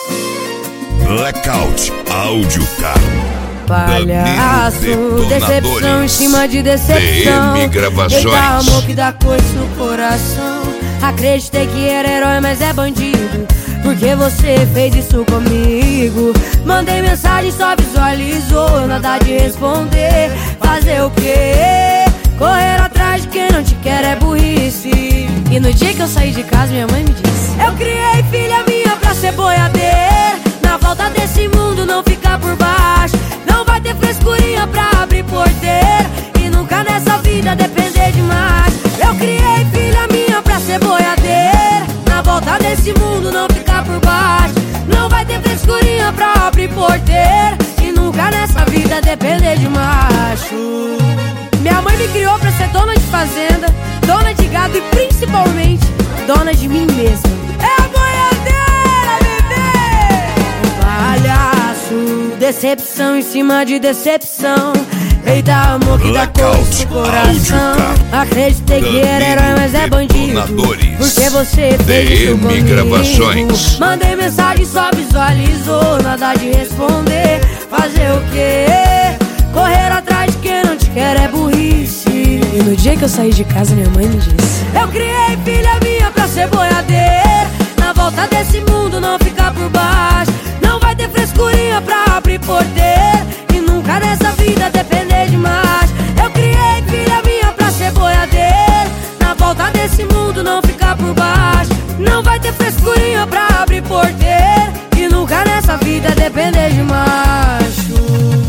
Blackout Áudio Car. Palhaço, decepção em cima de decepção. DM Gravações. Eita, amor que dá coisa no coração. Acreditei que era herói, mas é bandido. Porque você fez isso comigo. Mandei mensagem, só visualizou. Nada de responder. Fazer o quê? Correr atrás de quem não te quer é burrice. E no dia que eu saí de casa, minha mãe me disse: eu criei filha minha pra ser boiadeira. Na volta desse mundo não ficar por baixo. Não vai ter frescurinha pra abrir porteira. E nunca nessa vida depender demais. Eu criei filha minha pra ser boiadeira. Na volta desse mundo não ficar por baixo. Não vai ter frescurinha pra abrir porteira. E nunca nessa vida depender de macho. Minha mãe me criou pra ser dona de fazenda, dona de gado e principalmente dona de mim mesma. É a boiadeira, bebê! Palhaço, decepção em cima de decepção. Eita, amor que dá coisa no coração. Acreditei que era herói, mas é bandido. Porque você fez isso comigo. Gravações. Mandei mensagem, só visualizou. Nada de responder. Fazer o quê? Correr atrás de quem não te quer é burrice. E no dia que eu saí de casa, minha mãe me disse: eu criei filha minha pra ser boiadeira. Na volta desse mundo não ficar por baixo. Não vai ter frescurinha pra abrir porteira. E nunca nessa vida depender de mais. Eu criei filha minha pra ser boiadeira. Na volta desse mundo não ficar por baixo. Não vai ter frescurinha pra abrir porteira. E nunca nessa vida depender de macho.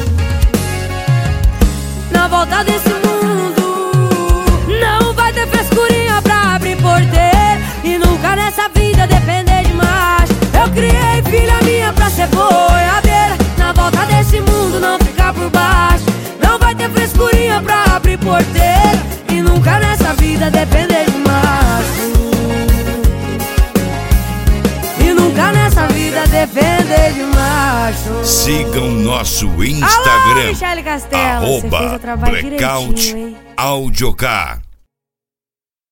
Na volta desse mundo não vai ter frescurinha pra abrir porteira. E nunca nessa vida depender de macho. Eu criei filha minha pra ser boiadeira. Na volta desse mundo não ficar por baixo. Não vai ter frescurinha pra abrir porteira. E nunca nessa vida depender de macho. E nunca nessa vida depender de macho. Sigam nosso Instagram. Alô, Michele Castelo, você fez o trabalho @Blackout direitinho, hein? Áudio Car.